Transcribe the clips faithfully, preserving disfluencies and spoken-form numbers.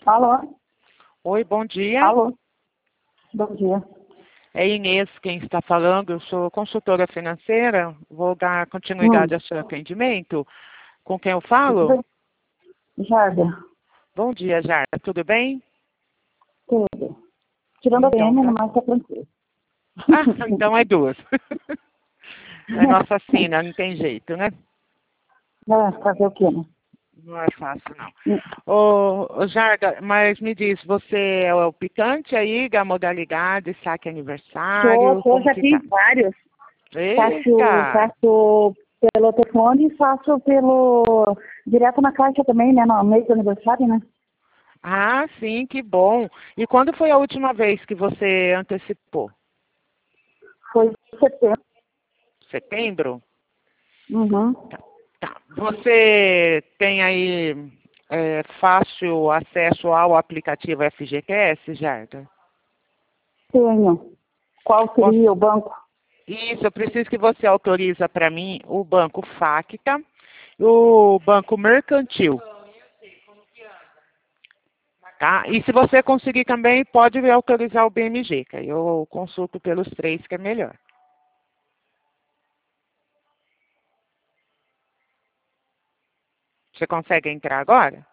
Alô? Oi, bom dia. Alô? Bom dia. É Inês quem está falando. Eu sou consultora financeira. Vou dar Hum. continuidade ao seu atendimento. Com quem eu falo? Jarda. Bom dia, Jarda. Tudo bem? Tudo. Tirando a Então, P M, tá. no mais tá tranquilo. Ah, então é duas. É nossa sina, não tem jeito, né? É, fazer o quê, né? Não é fácil, não. Hum. Ô, ô Jarda, mas me diz, você é o picante aí, da modalidade, saque Sou, aniversário, sou, como já que tá? fiz vários. Faço, Eita! faço pelo telefone e faço pelo... direto na caixa também, né? No mês do aniversário, né? Ah, sim, que bom. E quando foi a última vez que você antecipou? Foi em setembro. Setembro? Uhum. Tá. Você tem aí é, fácil acesso ao aplicativo F G T S, Jarda? Tenho. Qual seria o banco? Isso, eu preciso que você autoriza para mim o Banco Facta e o Banco Mercantil. Tá? E se você conseguir também, pode autorizar o B M G, que aí eu consulto pelos três, que é melhor. Você consegue entrar agora?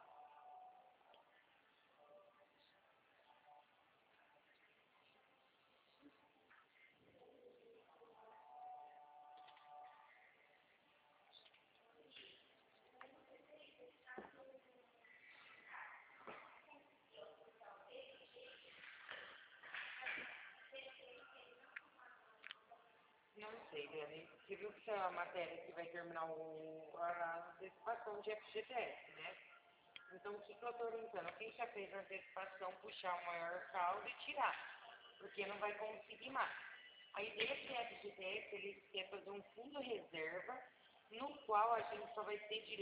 Não sei, Dani. Você viu que essa matéria que vai terminar o, a antecipação de F G T S, né? Então, o que, que eu estou orientando? Quem já fez a antecipação, puxar o maior saldo e tirar, porque não vai conseguir mais. Aí, desse F G T S, eles querem fazer um fundo reserva, no qual a gente só vai ter direito